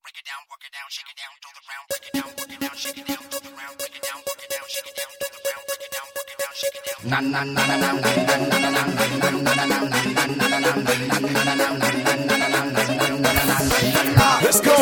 break it down, work it down, shake it down to the ground, break it down, work it down, shake it down to the ground, break it down, work it down, shake it down to the ground, break it down, work it down, shake it down. Na na na na na na na na na na na na na. Let's go.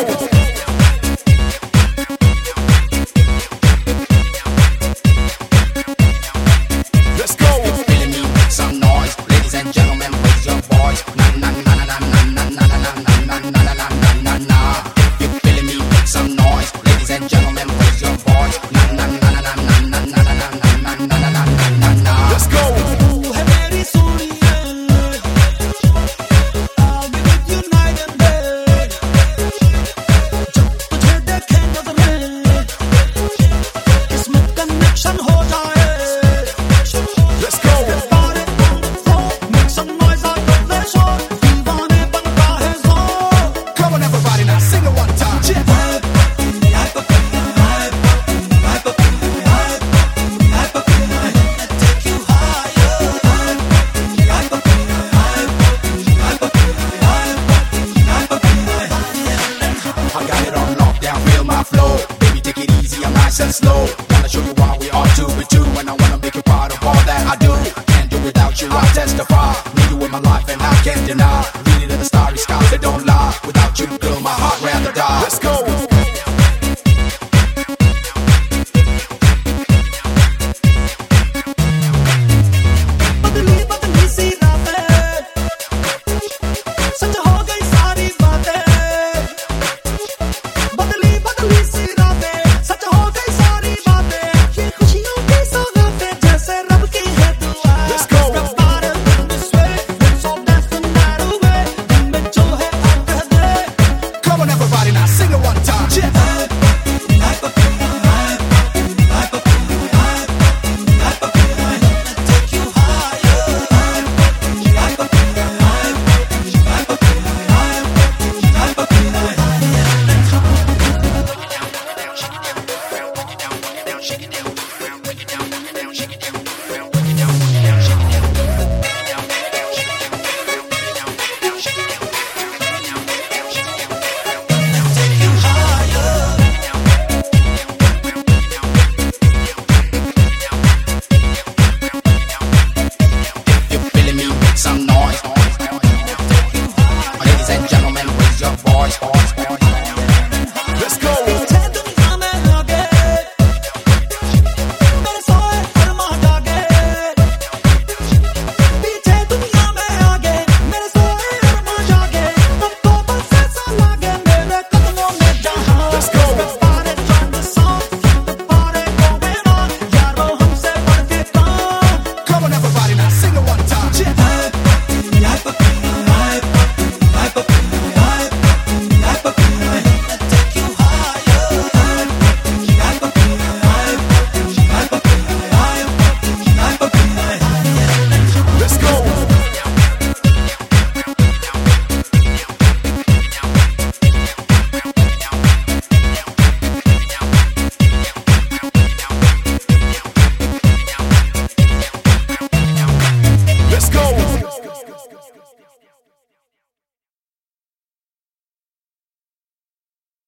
Flow, baby, take it easy, I'm nice and slow. Wanna show you why